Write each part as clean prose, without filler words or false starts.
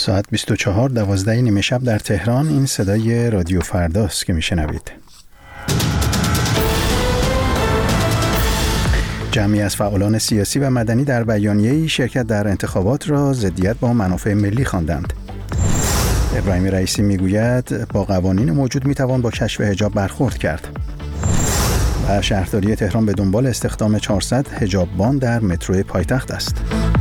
ساعت 24:12 نیمه شب در تهران. این صدای رادیو فرداست که میشنوید. جمعی از فعالان سیاسی و مدنی در بیانیه‌ای شرکت در انتخابات را ضدیت با منافع ملی خواندند. ابراهیم رئیسی میگوید با قوانین موجود میتوان با کشف حجاب برخورد کرد. و شهرداری تهران به دنبال استخدام 400 حجاببان در مترو پایتخت است.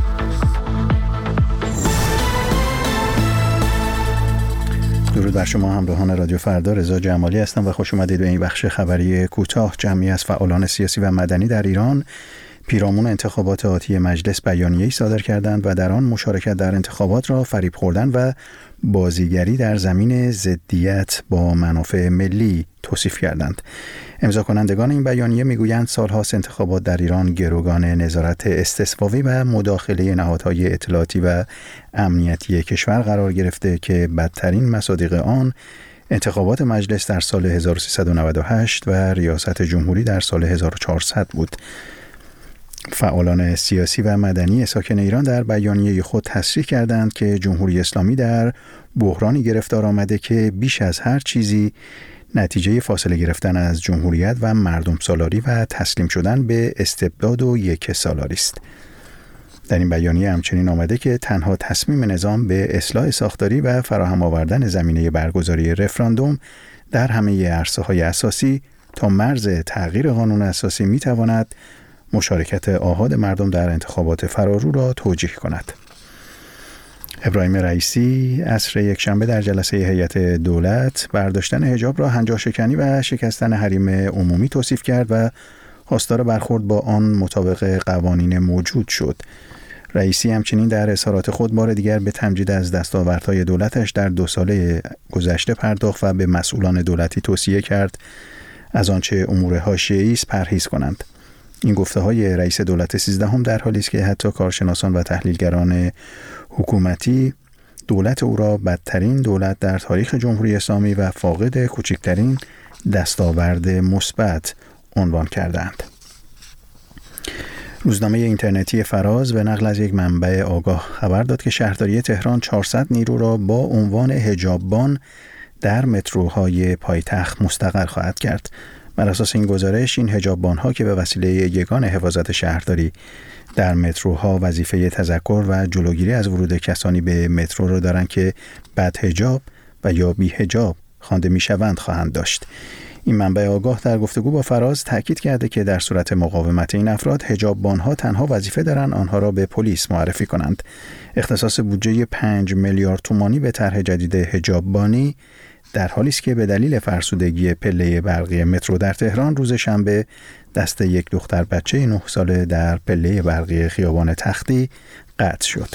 درود بر شما همراهان رادیو فردا، رضا جمالی هستم و خوش اومدید به این بخش خبری کوتاه. جمعی از فعالان سیاسی و مدنی در ایران پیرامون انتخابات آتی مجلس بیانیه‌ای صادر کردند و در آن مشارکت در انتخابات را فریب خوردن و بازیگری در زمین ضدیت با منافع ملی توصیف کردند. امضا کنندگان این بیانیه میگویند سالهاست انتخابات در ایران گروگان نظارت استثبابی و مداخله نهادهای اطلاعاتی و امنیتی کشور قرار گرفته که بدترین مصادیق آن انتخابات مجلس در سال 1398 و ریاست جمهوری در سال 1400 بود. فعالان سیاسی و مدنی ساکن ایران در بیانیه خود تصریح کردند که جمهوری اسلامی در بحرانی گرفتار آمده که بیش از هر چیزی نتیجه فاصله گرفتن از جمهوریت و مردم سالاری و تسلیم شدن به استبداد و یک سالاری است. در این بیانیه همچنین آمده که تنها تصمیم نظام به اصلاح ساختاری و فراهم آوردن زمینه برگزاری رفراندوم در همه عرصه‌های اساسی تا مرز تغییر قانون اساسی می‌تواند مشارکت آحاد مردم در انتخابات فرارو را توجیه کند. ابراهیم رئیسی عصر یکشنبه در جلسه هیئت دولت برداشتن حجاب را هنجارشکنی و شکستن حریم عمومی توصیف کرد و خواستار برخورد با آن مطابق قوانین موجود شد. رئیسی همچنین در اظهارات خود بار دیگر به تمجید از دستاوردهای دولتش در 2 ساله گذشته پرداخت و به مسئولان دولتی توصیه کرد از آنچه امور حاشیه‌ای است پرهیز کنند. این گفته‌های رئیس دولت 13 در حالی است که حتی کارشناسان و تحلیلگران حکومتی دولت او را بدترین دولت در تاریخ جمهوری اسلامی و فاقد کوچکترین دستاورد مثبت عنوان کردند. روزنامه اینترنتی فراز به نقل از یک منبع آگاه خبر داد که شهرداری تهران 400 نیرو را با عنوان حجاببان در متروهای پایتخت مستقر خواهد کرد. بر اساس این گزارش این حجاببان‌ها که به وسیله یگان حفاظت شهرداری در متروها وظیفه تذکر و جلوگیری از ورود کسانی به مترو را دارند که بدحجاب و یا بی‌حجاب خوانده می‌شوند خواهند داشت. این منبع آگاه در گفتگو با فراز تاکید کرده که در صورت مقاومت این افراد حجاببان‌ها تنها وظیفه دارند آنها را به پلیس معرفی کنند. اختصاص بودجه 5 میلیارد تومانی به طرح جدید حجاببانی در حالی است که به دلیل فرسودگی پله برقی مترو در تهران روز شنبه دست یک دختر بچه 9 ساله در پله برقی خیابان تختی قطع شد.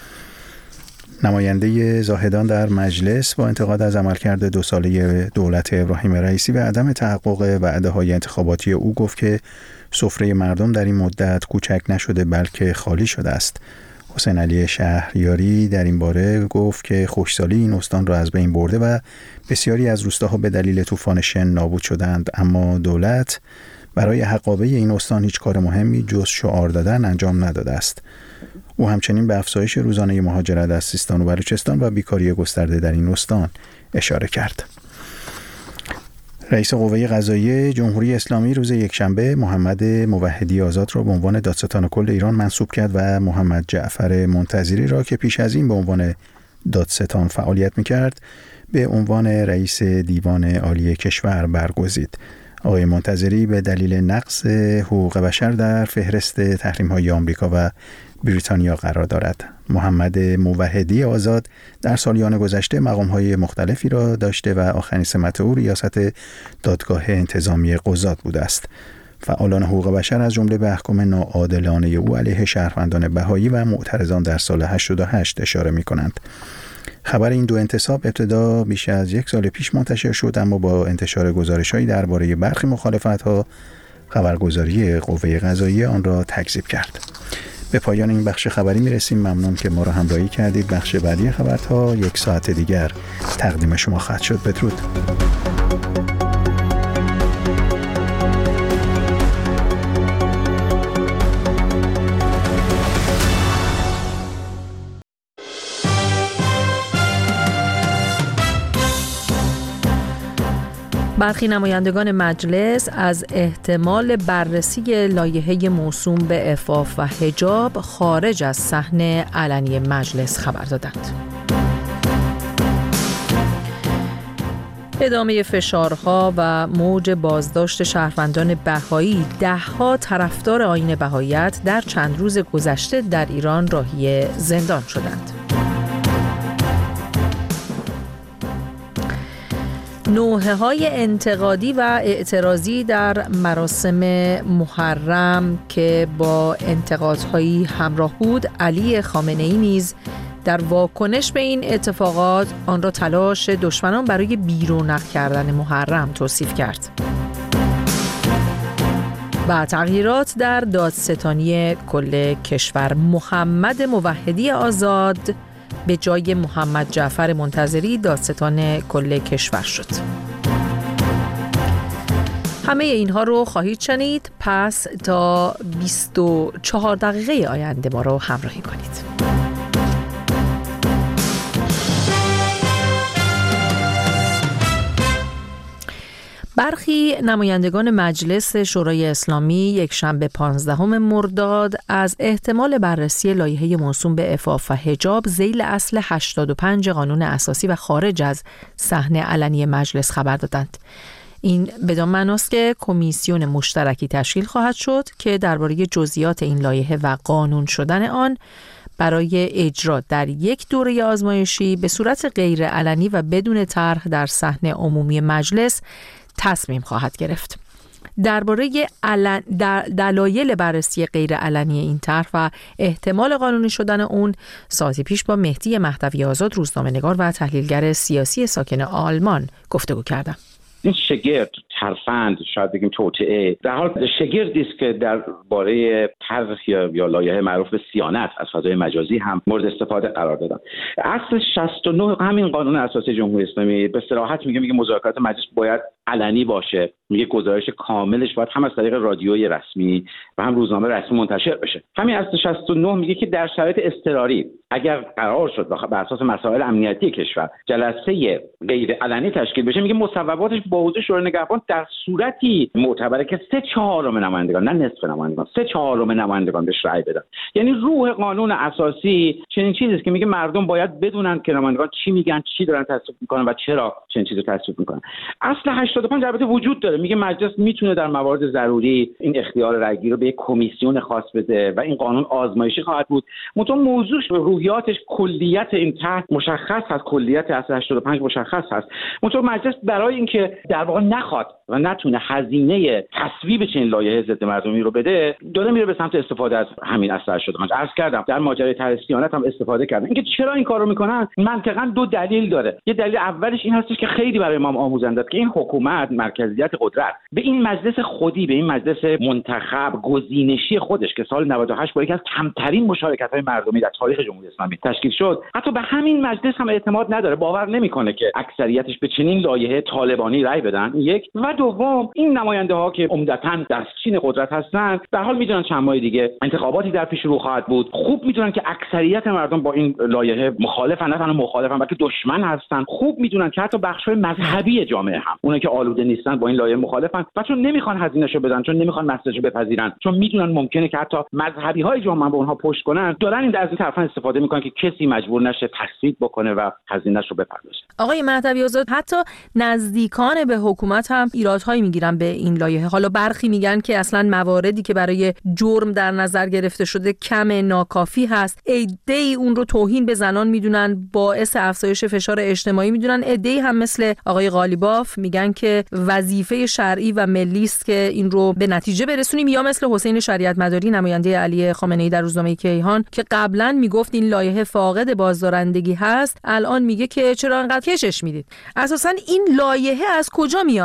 نماینده زاهدان در مجلس با انتقاد از عملکرد 2 ساله دولت ابراهیم رئیسی و عدم تحقق وعده‌های انتخاباتی او گفت که سفره مردم در این مدت کوچک نشده بلکه خالی شده است. حسین علی شهریاری در این باره گفت که خشکسالی این استان را از بین برده و بسیاری از روستاها به دلیل طوفان شن نابود شدند، اما دولت برای حقابه این استان هیچ کار مهمی جز شعار دادن انجام نداده است. او همچنین به افزایش روزانه مهاجرت از سیستان و بلوچستان و بیکاری گسترده در این استان اشاره کرد. رئیس قوه قضاییه جمهوری اسلامی روز یکشنبه محمد موحدی آزاد را به عنوان دادستان کل ایران منصوب کرد و محمد جعفر منتظری را که پیش از این به عنوان دادستان فعالیت می‌کرد به عنوان رئیس دیوان عالی کشور برگزید. آقای منتظری به دلیل نقض حقوق بشر در فهرست تحریم‌های آمریکا و بریتانیا قرار دارد. محمد موحدی آزاد در سالیان گذشته مقام‌های مختلفی را داشته و آخرین سمت او ریاست دادگاه انتظامی قضات بوده است. فعالان حقوق بشر از جمله به احکام ناعادلانه او علیه شهروندان بهایی و معترضان در سال 88 اشاره می‌کنند. خبر این 2 انتصاب ابتدا بیش از 1 سال پیش منتشر شد، اما با انتشار گزارش‌هایی درباره برخی مخالفت‌ها خبرگزاری قوه قضاییه آن را تکذیب کرد. به پایان این بخش خبری میرسیم. ممنون که ما را همراهی کردید. بخش بعدی خبر تا 1 ساعت دیگر تقدیم شما خواهد شد. بدرود. برخی نمایندگان مجلس از احتمال بررسی لایحه موسوم به عفاف و حجاب خارج از صحن علنی مجلس خبر دادند. ادامه فشارها و موج بازداشت شهروندان بهایی، ده‌ها طرفدار آیین بهاییت در چند روز گذشته در ایران راهی زندان شدند. نوحه‌های انتقادی و اعتراضی در مراسم محرم که با انتقادهایی همراه بود، علی خامنه‌ای نیز در واکنش به این اتفاقات آن را تلاش دشمنان برای بیرونق کردن محرم توصیف کرد. و تغییرات در دادستانی کل کشور، محمد موحدی آزاد به جای محمد جعفر منتظری دادستان کل کشور شد. همه اینها رو خواهید شنید، پس تا 24 دقیقه آینده ما رو همراهی کنید. برخی نمایندگان مجلس شورای اسلامی یکشنبه 15 مرداد از احتمال بررسی لایحه موسوم به عفاف و حجاب ذیل اصل 85 قانون اساسی و خارج از صحن علنی مجلس خبر دادند. این بدان معناست که کمیسیون مشترکی تشکیل خواهد شد که درباره جزئیات این لایحه و قانون شدن آن برای اجرا در یک دوره آزمایشی به صورت غیر علنی و بدون طرح در صحن عمومی مجلس تصمیم خواهد گرفت. درباره دلایل بررسی غیر علنی این طرح و احتمال قانونی شدن اون ساعتی پیش با مهدی مهدوی آزاد، روزنامه‌نگار و تحلیلگر سیاسی ساکن آلمان گفتگو کردم. این شگرد، ترفند، شاید بگیم توطئه، در حال شگردی است که درباره طرح یا لایحه معروف به صیانت از فضای مجازی هم مورد استفاده قرار دادن. اصل 69 همین قانون اساسی جمهوری اسلامی به صراحت میگه مذاکرات مجلس باید علنی باشه، میگه گزارش کاملش باید هم از طریق رادیوی رسمی و هم روزنامه رسمی منتشر بشه. همین اصل 69 میگه که در شرایط اضطراری اگر قرار شد بر اساس مسائل امنیتی کشور جلسه غیر علنی تشکیل بشه، میگه مصوباتش با حضور شورای نگهبان در صورتی معتبره که 3/4 نمایندگان، نه نصف نمایندگان، 3/4 نمایندگان بهش رأی بدن. یعنی روح قانون اساسی چنین چیزی است که میگه مردم باید بدونن که نمایندگان چی میگن، چی دارن تصویب میکنن و چرا چنین چیزی رو تصویب میکنن. اصل 85 البته وجود داره، میگه مجلس میتونه در موارد ضروری این اختیار رأیگیری رو به یک کمیسیون خاص بده و این قانون آزمایشی خواهد بود. منتها موضوعش روحیاتش، کلیت این طرح مشخص هست، کلیت اصل 85 مشخص هست. منتها مجلس برای اینکه در واقع نخواد و نتونه هزینه تصویب چنین لایحه ضد مردمی رو بده، داره میره به سمت استفاده از همین اصل 85. عرض کردم در ماجرای طرح صیانت هم استفاده کردن. اینکه چرا این کارو میکنن منطقاً دو دلیل داره. یه دلیل اولش این هستش که خیلی برای ما آموزنده است که این حکومت مرکزیت قدرت به این مجلس خودی، به این مجلس منتخب گزینشی خودش که سال 98 با یکی از کمترین مشارکت‌های مردمی در تاریخ جمهوری اسلامی تشکیل شد، حتی به همین مجلس هم اعتماد نداره، باور نمیکنه که اکثریتش به چنین لایحه طالبانی رأی بدن. یک و دوم، این نماینده ها که عمدتاً دستچین قدرت هستن در حال میدونن چند ماه دیگه انتخاباتی در پیش رو خواهد بود. خوب میدونن که اکثریت مردم با این لایحه مخالفن، نه تنها مخالفن بلکه دشمن هستن. خوب میدونن که حتی بخش‌های مذهبی جامعه هم اونایی که آلوده نیستن با این لایحه مخالفن و چون نمیخوان هزینه‌شو بدن، چون نمیخوان مسئله‌شو بپذیرن، چون میدونن ممکنه که حتی مذهبی‌های جامعه به اونها پشت کنن، دارن این از این طرفا استفاده میکنن که کسی مجبور نشه تصویب بکنه و هزینه‌شو بپردازه. آقای مهدوی آزاد، حتی نزدیکان به حکومت هم ایرادهایی میگیرن به این لایحه. حالا برخی میگن که اصلا مواردی که برای جرم در نظر گرفته شده کم، ناکافی هست. عده‌ای اون رو توهین به زنان میدونن، باعث افزایش فشار اجتماعی میدونن. عده‌ای هم مثل آقای قالیباف میگن که وظیفه شرعی و ملی است که این رو به نتیجه برسونیم، یا مثل حسین شریعت مداری نماینده علی خامنه‌ای در روزنامه کیهان که قبلا میگفت این لایحه فاقد بازدارندگی هست، الان میگه که چرا انقدر کشش میدید. اساسا این لایحه از کجا میاد؟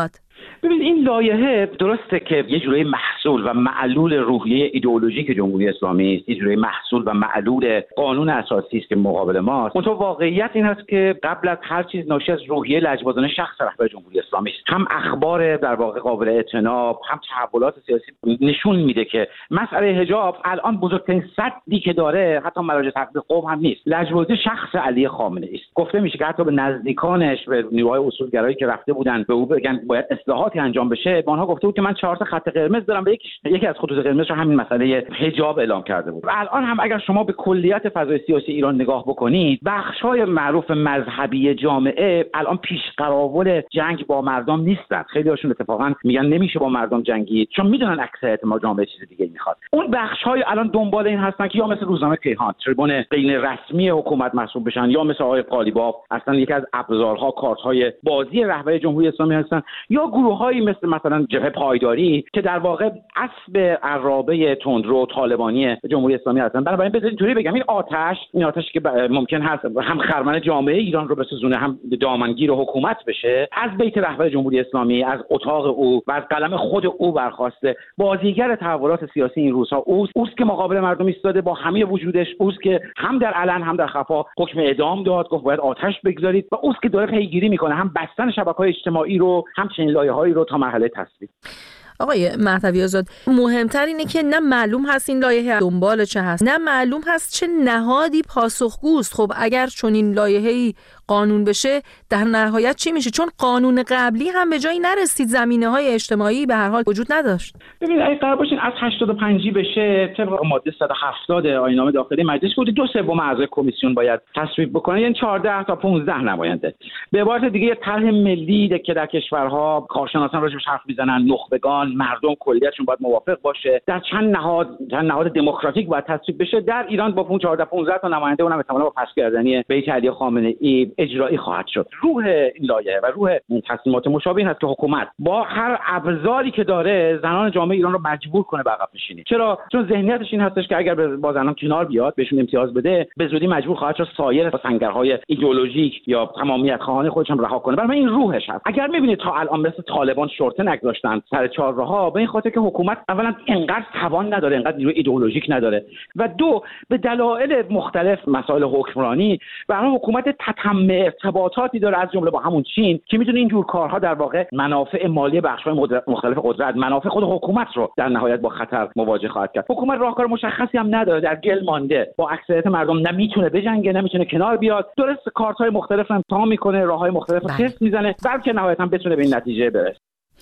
ببینید این لایحه درسته که یه جوری محصول و معلول روحیه ایدئولوژیک جمهوری اسلامی است، یه جوری محصول و معلول قانون اساسی است که مقابل ماست. اون واقعیت این است که قبل از هر چیز ناشی از روحیه لجبازانه شخص رهبر جمهوری اسلامی است. هم اخبار در واقع قابل اعتناب، هم تحولات سیاسی نشون میده که مسئله حجاب الان بزرگترین سدی که داره حتی مراجع تقدیر قوم هم نیست، لجبازی شخص علی خامنه‌ای است. گفته میشه که حتی به نزدیکانش، به نیروهای اصولگرایی که رفته بودن به او بگن باید اصلاحاتی انجام بشه، به آنها گفته بود که من 4 تا خط قرمز دارم و یکی از خطوط قرمز رو همین مسئله حجاب اعلام کرده بود. و الان هم اگر شما به کلیت فضای سیاسی ایران نگاه بکنید، بخش‌های معروف مذهبی جامعه الان پیش قراول جنگ با مردم نیستن. خیلی هاشون اتفاقا میگن نمیشه با مردم جنگید، چون میدونن اکثریت ما جامعه چیز دیگه میخواد. اون بخش‌های الان دنبال این هستن که یا مثل روزنامه کیهان تریبون غیر رسمی حکومت محسوب بشن، یا مثل آقای قالیباف اصلا یکی از ابزارها کارت‌های بازی رهبر جمهوری اسلامی هستن، یا گروه‌هایی مثلا جبهه پایداری که در واقع اسب عرابه تندرو طالبانی جمهوری اسلامی هستن. بنابراین بذارید اینطوری بگم، این آتشی که ممکن هست هم خرمن جامعه ایران رو بسوزونه، هم دامنگیر حکومت بشه، از بیت رهبر جمهوری اسلامی، از اتاق او و از قلم خود او برخواسته. بازیگر تحولات سیاسی این روزها اوست که مقابل مردم ایستاده با همه وجودش، اوست که هم در علن هم در خفا حکم اعدام داد، گفت باید آتش بگذارید، و اوست که داره پیگیری میکنه هم بستن شبکه‌های اجتماعی رو، هم چنین لایه‌هایی رو تا مرحله تصویب. آقای مهدوی آزاد، مهمتر اینه که نه معلوم هست این لایحه دنبال چه هست، نه معلوم هست چه نهادی پاسخگوست. خب اگر چون این لایحه‌ای قانون بشه در نهایت چی میشه؟ چون قانون قبلی هم به جایی نرسید، زمینه‌های اجتماعی به هر حال وجود نداشت. ببینید اگه قرار باشین از 85 بشه طبق ماده 170 آیین‌نامه داخلی مجلس که 2/3 اعضای کمیسیون باید تصویب بکنن، یعنی 14 تا 15 نماینده. به عبارت دیگه یه طرح ملی که در کشورها کارشناسان راجعش حرف میزنن، نخبگان، مردم کلیتشون باید موافق باشه، در چند نهاد دموکراتیک باید تصویب بشه. در ایران با 14 15 تا نماینده، اونم احتمالاً با پس‌گردنی بیت علی خامنه‌ای اجرایی خواهد شد. روح این لایحه و روح این تصمیمات مشابه هست که حکومت با هر ابزاری که داره زنان جامعه ایران رو مجبور کنه به عقب نشینی. چرا؟ چون ذهنیتش این هستش که اگر با زنان کنار بیاد، بهشون امتیاز بده، به زودی مجبور خواهد شد سایر سنگرهای ایدئولوژیک یا تمامیت خواهان خودش هم رها کنه. برای این روحش هست. اگر می‌بینید تا الان مثل طالبان شورته نگذاشتن سر چهارراه‌ها، به این خاطر که حکومت اولا انقدر توان نداره، انقدر نیروی ایدئولوژیک نداره، و دو به دلایل مختلف مسائل حکمرانی برای حکومت تتمه ارتباطاتی داره، از جمله با همون چین که میتونه این جور کارها در واقع منافع مالی بخش‌های مختلف قدرت، منافع خود حکومت رو در نهایت با خطر مواجه خواهد کرد. حکومت راهکار مشخصی هم نداره، در گل مانده با اکثریت مردم، نمیتونه بجنگه، نمیتونه کنار بیاد. درست کارت‌های مختلف هم امتحان میکنه، راه‌های مختلف رو تست میزنه، بلکه نهایتاً بتونه به این نتیجه برسه.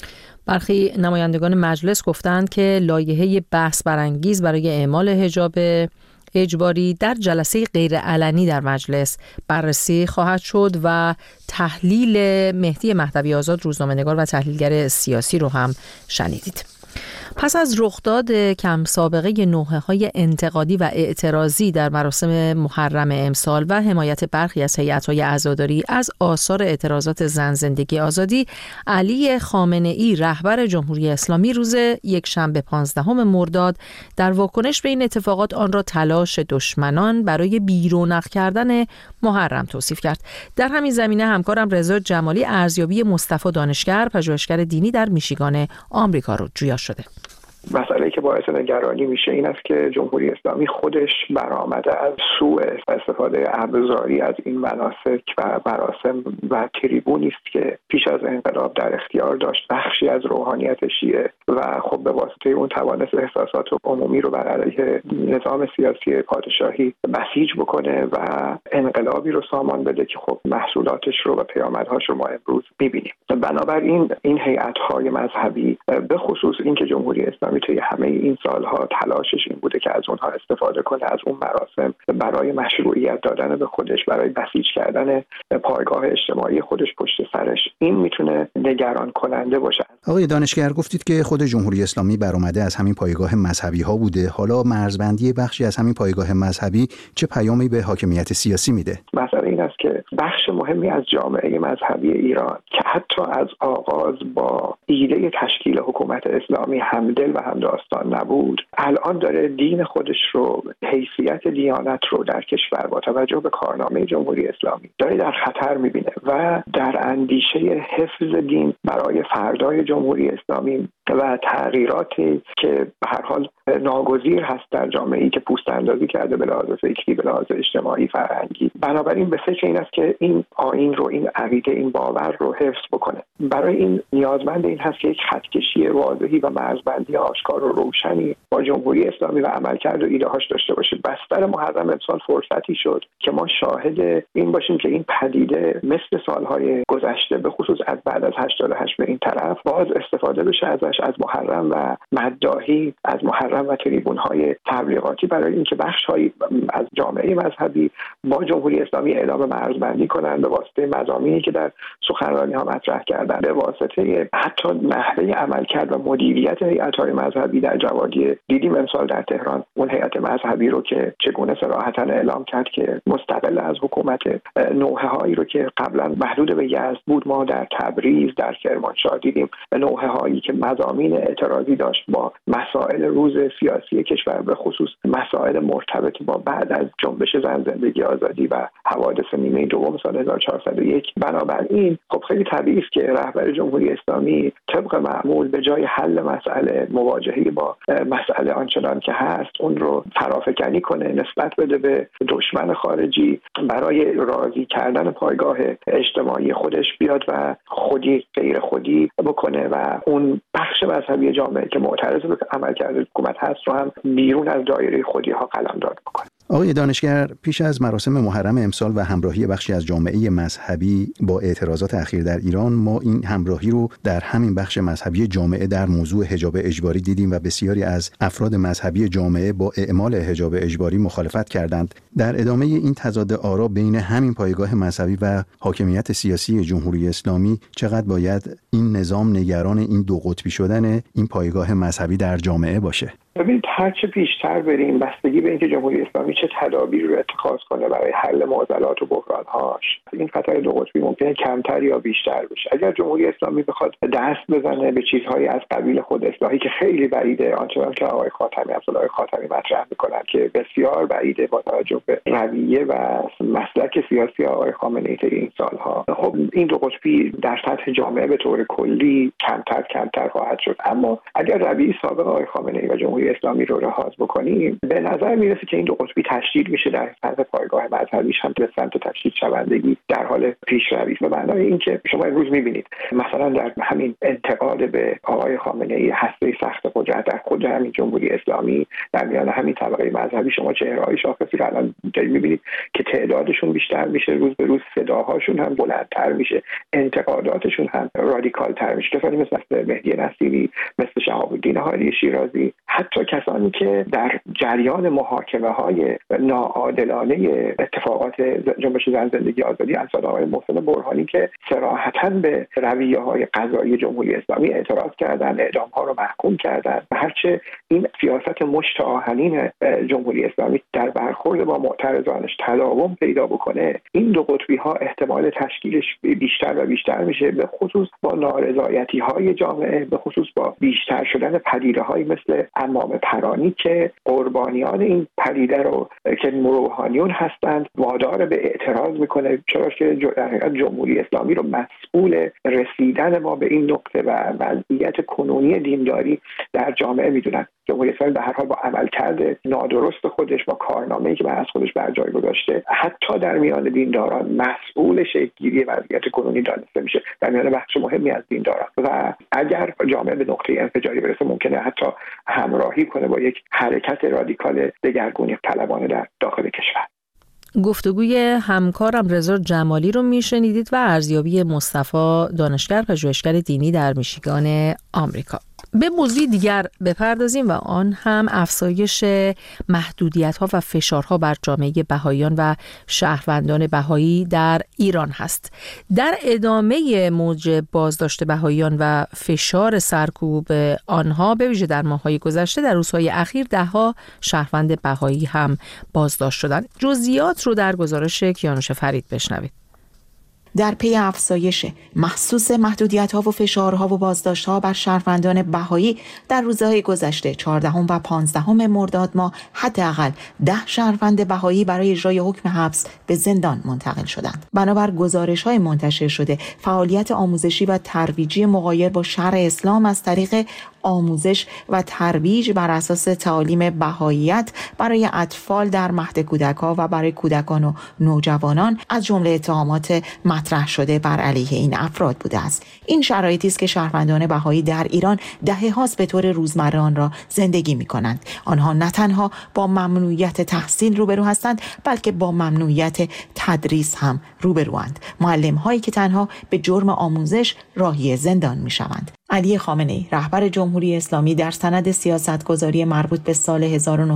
برخی نمایندگان مجلس گفتند که لایحه بحث برانگیز برای اعمال حجاب اجباری در جلسه غیرعلنی در مجلس بررسی خواهد شد و تحلیل مهدی مهدوی آزاد، روزنامه‌نگار و تحلیلگر سیاسی رو هم شنیدید. پس از رخداد کم سابقه نوحه‌های انتقادی و اعتراضی در مراسم محرم امسال و حمایت برخی از هیئت‌های عزاداری از آثار اعتراضات زن زندگی آزادی، علی خامنه‌ای رهبر جمهوری اسلامی روز یکشنبه 15 مرداد در واکنش به این اتفاقات آن را تلاش دشمنان برای بیرونق کردن محرم توصیف کرد. در همین زمینه همکارم رضا جمالی ارزیابی مصطفی دانشگر، پژوهشگر دینی در میشیگان آمریکا رو جویا شده. مسئله‌ای که باعث نگرانی میشه این است که جمهوری اسلامی خودش برآمده از سوء استفاده ابزاری از این مناسک و مراسم و تریبونی است که پیش از انقلاب در اختیار داشت بخشی از روحانیت شیعه، و خب به واسطه اون توانست احساسات عمومی رو بر علیه نظام سیاسی پادشاهی بسیج بکنه و انقلابی رو سامان بده که خب محصولاتش رو و پیامدهاش رو ما امروز می‌بینیم. بنابراین این هیئت‌های مذهبی به خصوص اینکه جمهوری اسلامی توی همه این سالها تلاشش این بوده که از اونها استفاده کنه، از اون مراسم برای مشروعیت دادن به خودش، برای بسیج کردن پایگاه اجتماعی خودش پشت سرش، این میتونه نگران کننده باشه. آقای دانشگر، گفتید که خود جمهوری اسلامی برآمده از همین پایگاه مذهبی ها بوده. حالا مرزبندی بخشی از همین پایگاه مذهبی چه پیامی به حاکمیت سیاسی میده؟ مسئله این است که بخش مهمی از جامعه مذهبی ایران که حتی از آغاز با ایده تشکیل حکومت اسلامی همدل و هم داستان نبود، الان داره دین خودش رو، حیثیت دیانت رو در کشور با توجه به کارنامه جمهوری اسلامی داره در خطر میبینه و در اندیشه حفظ دین برای فردای جمهوری اسلامی و تغییراتی که به هر حال ناگزیر هست در جامعه‌ای که پوست اندازی کرده به لحاظ فکری، به لحاظ اجتماعی، فرهنگی، بنابراین به فکر این است که این آیین رو، این عقیده، این باور رو حفظ بکنه. برای این نیازمند این هست که یک خطکشی واضحی و مرزبندی آشکار و روشنی با جمهوری اسلامی و عملکرد و ایده‌هاش داشته باشه. بستر محرم امسال فرصتی شد که ما شاهد این باشیم که این پدیده مثل سالهای گذشته به خصوص از بعد از 88 به این طرف باز استفاده بشه ازش، از محرم و مداحی، از محرم و تریبون‌های تبلیغاتی، برای اینکه بخش‌هایی از جامعه مذهبی با جمهوری اسلامی اعلام مرزبندی کنند به واسطه مضامینی که در سخنرانی‌ها مطرح کردند، به واسطه حتی نحوه عملکرد و مدیریت هیئت‌های مذهبی در جوادی. دیدیم امسال در تهران اون هیئت مذهبی رو که چگونه صراحتاً اعلام کرد که مستقل از حکومت، نوحه‌هایی رو که قبلا محدود به یزد بود ما در تبریز، در کرمانشاه دیدیم، نوحه‌هایی که مضامین اعتراضی داشت با مسائل روز سیاسی کشور، به خصوص مسائل مرتبط با بعد از جنبش زن، زندگی، آزادی و حوادث نیمه دوم سال 1401. بنابراین خب خیلی طبیعی است که رهبر جمهوری اسلامی طبق معمول به جای حل مسئله، مواجهه با مسئله آنچنان که هست، اون رو فرافکنی کنه، نسبت بده به دشمن خارجی، برای راضی کردن پایگاه اجتماعی خودش بیاد و خودی غیر خودی بکنه و اون بخش مذهبی جامعه که معترض به عملکرد حکومت هست رو هم بیرون از دایره خودی ها قلمداد بکنه. آقای دانشگر، پیش از مراسم محرم امسال و همراهی بخشی از جامعه مذهبی با اعتراضات اخیر در ایران، ما این همراهی رو در همین بخش مذهبی جامعه در موضوع حجاب اجباری دیدیم و بسیاری از افراد مذهبی جامعه با اعمال حجاب اجباری مخالفت کردند. در ادامه این تضاد آرا بین همین پایگاه مذهبی و حاکمیت سیاسی جمهوری اسلامی، چقدر باید این نظام نگران این دو قطبی شدن این پایگاه مذهبی در جامعه باشه؟ ببینید، هرچه پیشتر بریم بستگی به اینکه جمهوری اسلامی چه تدابیری رو اتخاذ کنه برای حل معضلات و بحران‌هاش، این خطر دو قطبی ممکنه کمتر یا بیشتر بشه. اگر جمهوری اسلامی بخواد دست بزنه به چیزهایی از قبیل خود اصلاحی که خیلی بعیده، آنچنان که آقای خاتمی مطرح می‌کنن که بسیار بعیده با توجه به رویه و مسلک سیاسی آقای خامنه‌ای طی این سالها، خب این دو قطبی در سطح جامعه به طور کلی کمتر خواهد شد. اما اگر رویه سابق آقای خامنه‌ای و جمهوری اسلامی رو لحاظ بکنیم، به نظر میرسه که این دو قطبی تشدید میشه، در سطح پایگاه مذهبیش هم به سمت تشدید شوندگی در حال پیشروی. به معنای اینکه شما امروز میبینید مثلا در همین انتقاد به آقای خامنه‌ای، هسته سخت قدرت در خود همین جمهوری اسلامی، در میان همین طبقه مذهبی شما چهره‌های شاخصی رو الان میبینید که تعدادشون بیشتر میشه، روز به روز صداهاشون هم بلندتر میشه، انتقاداتشون هم رادیکال‌تر میشه. کسانی مثل مهدی نصیری، مثل شهاب الدین حالی شیرازی، حتی کسانی که در جریان محاکمه‌های ناعادلانه اتفاقات جنبش زن، زندگی، آزادی امثال آقای محسن برهانی که صراحتاً به رویه‌های قضایی جمهوری اسلامی اعتراض کردند، اعدام‌ها رو محکوم کردند. هرچه این سیاست مشت آهنین جمهوری اسلامی در برخورد با معترضانش تداوم پیدا بکنه، این دو قطبی‌ها احتمال تشکیلش بیشتر و بیشتر میشه، به خصوص با نارضایتی‌های جامعه، به خصوص با بیشتر شدن پدیده‌هایی مثل امام پرانی که قربانیان این پدیده رو که روحانیون هستند وادار به اعتراض میکنه، چرا که در حقیقت جمهوری اسلامی رو مسئول رسیدن ما به این نقطه و وضعیت کنونی دینداری در جامعه میدونن. جمهوری اسلامی به هر حال با عملکرد نادرست خودش، با کارنامه‌ای که از خودش بر جای گذاشته، حتی در میان دینداران مسئول شکل‌گیری وضعیت کنونی دانسته میشه، در میان بخش مهمی از دینداران. و اگر جامعه به نقطه انفجاری برسه، ممکنه حتی همراهی کنه با یک حرکت رادیکال دگرگونی طلبانه در داخل کشور. گفتگوی همکارم رضا جمالی رو میشنیدید و ارزیابی مصطفی، دانشگر پژوهشگر دینی در میشیگان آمریکا. به موضوع دیگر بپردازیم و آن هم افزایش محدودیت‌ها و فشارها بر جامعه بهائیان و شهروندان بهایی در ایران هست. در ادامه موج بازداشت بهائیان و فشار سرکوب آنها به ویژه در ماه‌های گذشته، در روزهای اخیر ده‌ها شهروند بهایی هم بازداشت شدند. جزئیات رو در گزارش کیانوش فرید بشنوید. در پی افزایش محسوس محدودیت‌ها و فشارها و بازداشت‌ها بر شهروندان بهایی در روزهای گذشته 14 و 15 مرداد ماه حداقل 10 شهروند بهایی برای اجرای حکم حبس به زندان منتقل شدند. بنابر گزارش‌های منتشر شده، فعالیت آموزشی و ترویجی مغایر با شرع اسلام از طریق آموزش و ترویج بر اساس تعالیم بهاییت برای اطفال در مهد کودک‌ها و برای کودکان و نوجوانان از جمله اتهامات مطرح شده بر علیه این افراد بوده است. این شرایطی است که شهروندان بهایی در ایران دهه‌هاست به طور روزمره آن را زندگی می‌کنند. آنها نه تنها با ممنوعیت تحصیل روبرو هستند، بلکه با ممنوعیت تدریس هم روبروند. معلم‌هایی که تنها به جرم آموزش راهی زندان می‌شوند. علی خامنه‌ای رهبر جمهوری اسلامی در سند سیاستگذاری مربوط به سال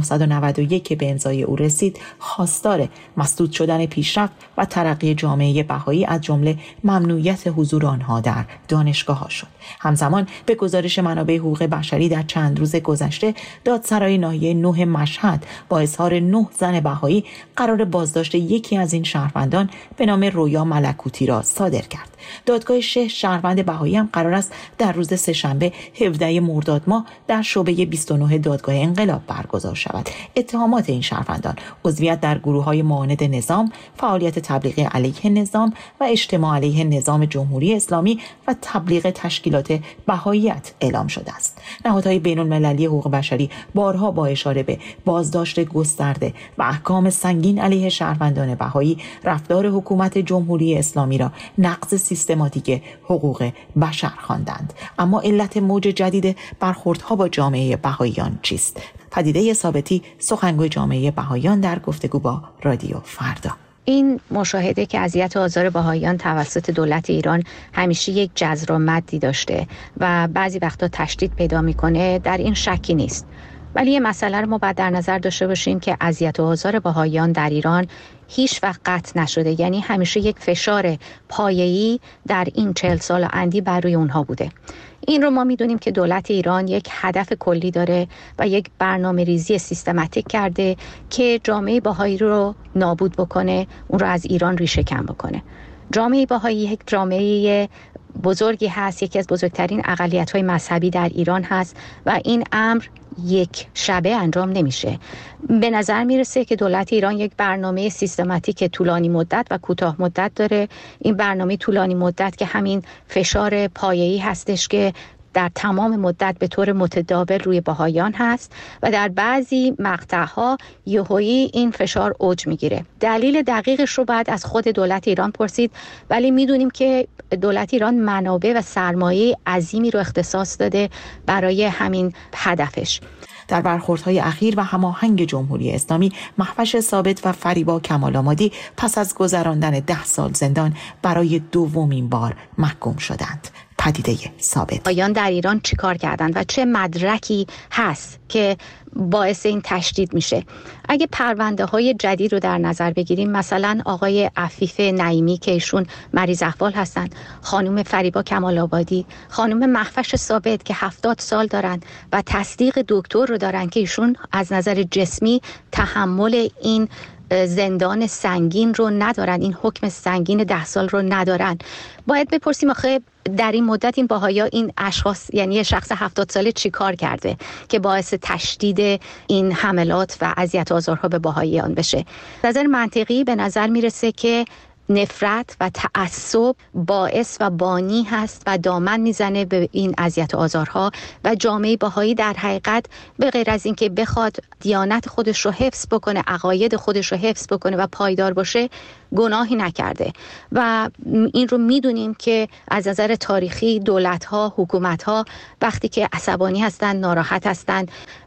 1991 که به امضای او رسید، خواستار مسدود شدن پیشرفت و ترقی جامعه بهایی از جمله ممنوعیت حضور آنها در دانشگاه‌ها شد. همزمان به گزارش منابع حقوق بشری در چند روز گذشته، دادسرای ناحیه 9 مشهد با اظهار 9 زن بهایی قرار بازداشت یکی از این شهروندان به نام رویا ملکوتی را صادر کرد. دادگاه 6 شهروند بهایی هم قرار است در روز سه‌شنبه 17 مرداد ماه در شعبه 29 دادگاه انقلاب برگزار شود. اتهامات این شهروندان عضویت در گروه‌های معاند نظام، فعالیت تبلیغ علیه نظام و اجتماع علیه نظام جمهوری اسلامی و تبلیغ تشکیلات بهاییت اعلام شده است. نهادهای بین‌المللی حقوق بشری بارها با اشاره به بازداشت گسترده و احکام سنگین علیه شهروندان بهایی، رفتار حکومت جمهوری اسلامی را نقض سیستماتیک حقوق بشر خواندند. اما علت موج جدید برخوردها با جامعه بهاییان چیست؟ پدیده ثابتی، سخنگوی جامعه بهاییان در گفتگو با رادیو فردا. این مشاهده که اذیت و آزار بهاییان توسط دولت ایران همیشه یک جذر و مدی داشته و بعضی وقتا تشدید پیدا میکنه، در این شکی نیست. ولی یه مسئله رو ما باید در نظر داشته باشیم که اذیت و آزار بهاییان در ایران هیچ وقت قطع نشده، یعنی همیشه یک فشار پایه‌ای در این 40 سال اندی بر روی اونها بوده. این رو ما میدونیم که دولت ایران یک هدف کلی داره و یک برنامه ریزی سیستماتیک کرده که جامعه بهایی رو نابود بکنه، اون رو از ایران ریشه کن بکنه. جامعه بهایی یک جامعه بزرگی هست، یکی از بزرگترین اقلیت‌های مذهبی در ایران هست و این امر یک شبه انجام نمیشه. به نظر میرسه که دولت ایران یک برنامه سیستماتیک طولانی مدت و کوتاه مدت داره. این برنامه طولانی مدت که همین فشار پایه‌ای هستش که در تمام مدت به طور متداول روی بهاییان هست و در بعضی مقطع‌ها یهویی این فشار اوج میگیره. دلیل دقیقش رو بعد از خود دولت ایران پرسید، ولی میدونیم که دولت ایران منابع و سرمایه عظیمی رو اختصاص داده برای همین هدفش. در برخوردهای اخیر و هماهنگ جمهوری اسلامی، مهوش ثابت و فریبا کمال‌آمادی پس از گذراندن 10 سال زندان برای دومین بار محکوم شدند. پدیده ثابت. بهاییان در ایران چی کار کردند و چه مدرکی هست که باعث این تشدید میشه؟ اگه پرونده های جدید رو در نظر بگیریم، مثلا آقای عفیف نعیمی که ایشون مریض احوال هستند، خانم فریبا کمال‌آبادی، خانم مهوش ثابت که 70 سال دارن و تصدیق دکتر رو دارن که ایشون از نظر جسمی تحمل این زندان سنگین رو ندارن، این حکم سنگین 10 سال رو ندارن. باید بپرسیم آخه در این مدت این بهایا، این اشخاص، یعنی یه شخص 70 ساله چی کار کرده که باعث تشدید این حملات و اذیت و آزارها به بهاییان بشه؟ نظر منطقی به نظر میرسه که نفرت و تعصب باعث و بانی هست و دامن میزنه به این اذیت و آزارها و جامعه بهایی در حقیقت به غیر از این که بخواد دیانت خودش رو حفظ بکنه، عقاید خودش رو حفظ بکنه و پایدار باشه، گناهی نکرده و این رو میدونیم که از نظر تاریخی دولت‌ها، حکومت‌ها وقتی که عصبانی هستن، ناراحت هستن،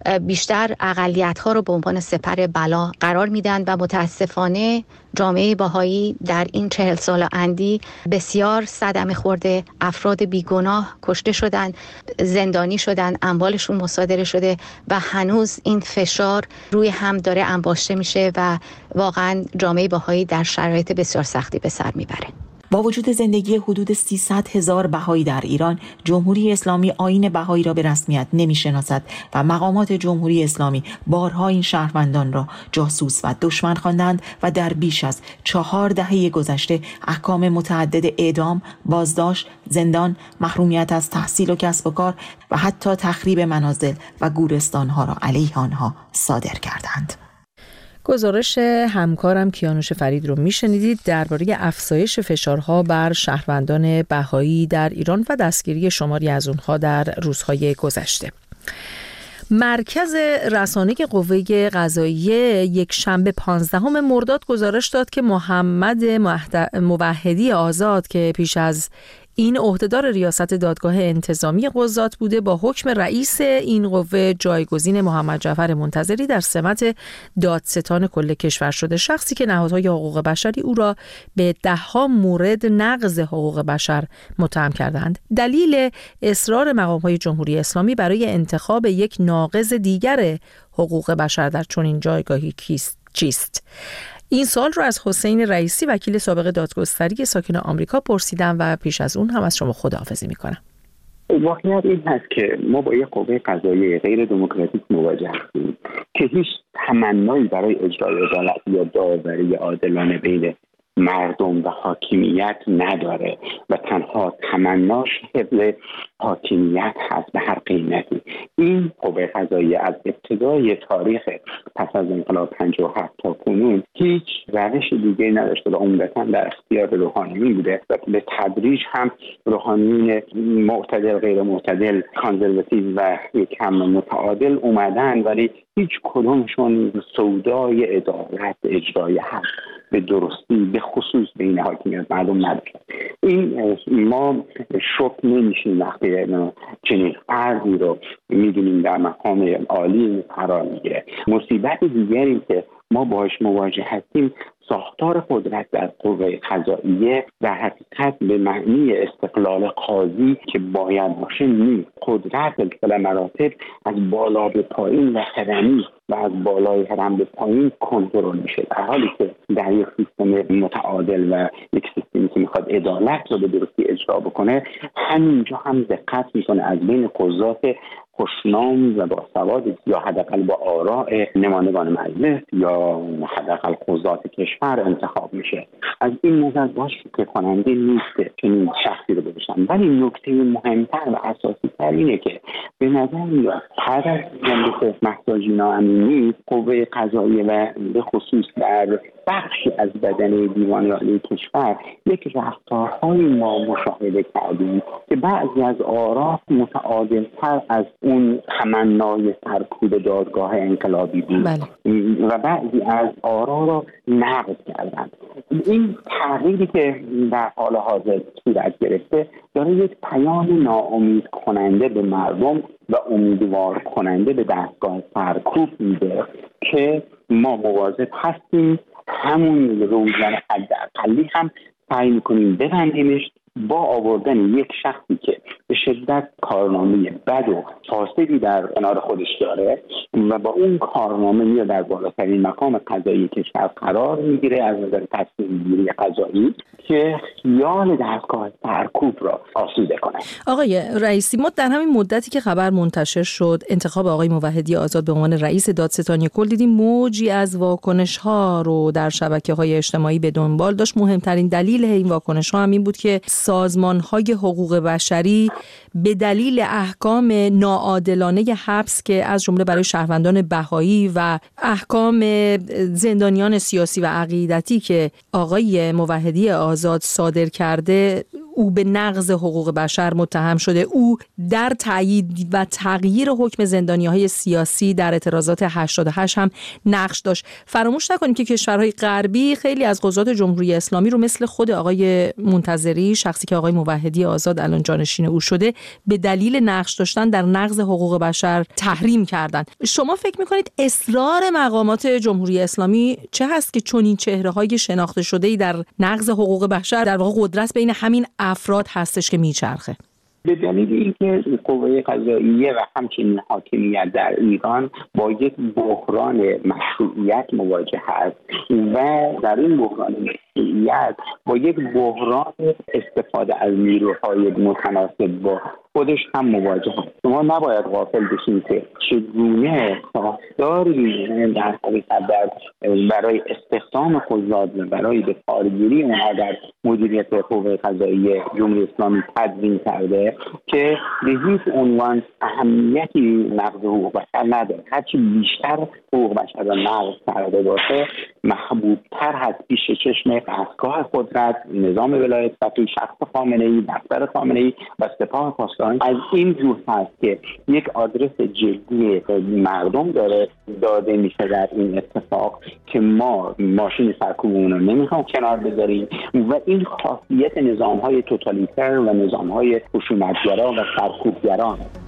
بیشتر اقلیت‌ها رو به عنوان سپر بلا قرار میدن و متاسفانه جامعه بهایی در این 40 سال اندی بسیار صدمه خورده. افراد بیگناه کشته شدن، زندانی شدن، اموالشون مصادره شده و هنوز این فشار روی هم داره انباشته میشه و واقعا جامعه بهایی در شرایط بسیار سختی به سر میبره. با وجود زندگی حدود 300,000 بهایی در ایران، جمهوری اسلامی آیین بهایی را به رسمیت نمی‌شناسد و مقامات جمهوری اسلامی بارها این شهروندان را جاسوس و دشمن خواندند و در بیش از 4 دهه گذشته احکام متعدد اعدام، بازداشت، زندان، محرومیت از تحصیل و کسب و کار و حتی تخریب منازل و گورستان‌ها را علیه آنها صادر کردند. گزارش همکارم کیانوش فرید رو میشنیدید درباره افزایش فشارها بر شهروندان بهایی در ایران و دستگیری شماری از اونها در روزهای گذشته. مرکز رسانه قوه قضاییه یک شنبه 15 مرداد گزارش داد که محمد موحدی آزاد که پیش از این عهدهدار ریاست دادگاه انتظامی قضات بوده، با حکم رئیس این قوه جایگزین محمد جعفر منتظری در سمت دادستان کل کشور شده. شخصی که نهادهای حقوق بشری او را به 10 مورد نقض حقوق بشر متهم کردند. دلیل اصرار مقام‌های جمهوری اسلامی برای انتخاب یک ناقض دیگر حقوق بشر در چنین جایگاهی چیست؟ این سال رو از حسین رئیسی وکیل سابق دادگستری ساکن آمریکا پرسیدم و پیش از اون هم از شما خداحافظی میکنم. واقعیت این هست که ما با یک قوه قضاییه غیر دموکراتیک مواجه هستیم که هیچ تمنایی برای اجرای عدالت یا داوری عادلانه بین مردم و حاکمیت نداره و تنها تمناش حفظ حاکمیت هست به هر قیمتی. این قوه قضاییه از ابتدای تاریخ پس از انقلاب 57 تا کنون هیچ روش دیگه نداشته و عمدتاً در اختیار روحانیون بوده و به تدریج هم روحانیون معتدل، غیر معتدل، کانزرواتیو و یکم متعادل اومدن، ولی هیچ کدومشون سودای عدالت اجرای حق به درستی به خصوص بین حاکمیت مردم نداشت. این ما شوک نمیشیم وقتی چنین فردی رو میدونیم در مقام عالی قرار میگیره. مصیبت دیگری که ما باهاش مواجه هستیم ساختار قدرت در قوه قضاییه در حقیقت به معنی استقلال قاضی که باید باشه نیست. قدرت به مراتب از بالا به پایین و هرمی و از بالای هرم به پایین کنترل میشه، در حالی که در یک سیستم متعادل و یک سیستمی که میخواد عدالت رو به درستی اجرا بکنه همینجا هم دقت میکنه از بین قضات خوشنام و با سواد یا حداقل با آراء نمایندگان مجلس یا حداقل قضات کشور انتخاب میشه. از این نظر باش که کننده نیست چنین شخصی رو ببینن. ولی نکته مهمتر و اساسی تر اینه که به نظر میاد هر از جنبش مهسا جینا امینی قوه قضاییه و به خصوص در بخشی از بدنه دیوان عالی کشور یک رفتارهایی ما مشاهده کردیم که بعضی از آرا متعادل‌تر از اون تمنای سرکوب دادگاه انقلابی بود. بله. و بعضی از آرا را نقض کردند. این تغییری که در حال حاضر صورت گرفته داره یک پیام ناامید کننده به مردم و امیدوار کننده به دستگاه سرکوب میده که ما مواظب هستیم همون روزن حداقلی هم سعی میکنیم ببندیمش با آوردن یک شخصی که به شدت کارنامه بد و فاسدی در کنار خودش داره و با اون کارنامه میاد در بالاترین مقام قضایی کشور قرار میگیره از نظر تصمیم گیری قضایی که خیال دستگاه سرکوب را آسوده کنه. آقای رئیسی، ما در همین مدتی که خبر منتشر شد انتخاب آقای موحدی آزاد به عنوان رئیس دادستانی کل دیدیم موجی از واکنش‌ها رو در شبکه‌های اجتماعی به دنبال داشت. مهمترین دلیل این واکنش‌ها هم این بود که سازمان‌های حقوق بشری به دلیل احکام ناعادلانه حبس که از جمله برای شهروندان بهایی و احکام زندانیان سیاسی و عقیدتی که آقای موحدی آزاد صادر کرده، او به نقض حقوق بشر متهم شده. او در تایید و تغییر حکم زندانی‌های سیاسی در اعتراضات 88 هم نقش داشت. فراموش نکنیم که کشورهای غربی خیلی از قضات جمهوری اسلامی رو مثل خود آقای منتظری، شخصی که آقای موحدی آزاد الان جانشین او شده، به دلیل نقش داشتن در نقض حقوق بشر تحریم کردن. شما فکر می‌کنید اصرار مقامات جمهوری اسلامی چه هست که چنین چهره‌های شناخته شده‌ای در نقض حقوق بشر در واقع قدرت بین همین افراد هستش که میچرخه؟ به دلیل اینکه قوه قضاییه و همچنین حاکمیت در ایران با یک بحران مشروعیت مواجه است و در این بحران شیعیت با یک بحران استفاده از نیروهای متناسب با خودش هم مواجه هست. شما نباید غافل بشین که چگونه ساختاری در حقیقت برای استخدام قضات و برای به کارگیری اونها در مدیریت قوه قضاییه جمهوری اسلامی تدوین کرده که به هیچ عنوان اهمیتی نقض حقوق بشر نداره. هرچی بیشتر حقوق بشر را نقض کرده باشه محبوبتر هست پیش چشم دستگاه قدرت، نظام ولایت فقیه، شخص خامنه‌ای، دفتر خامنه‌ای و سپاه پاسداران. از این جور هست که یک آدرس جدی مردم داده میشه در این اتفاق که ما ماشین سرکوبمون رو نمیخوام کنار بذاریم و این خاصیت نظام‌های توتالیتر و نظام‌های خشونت‌گرا و سرکوبگران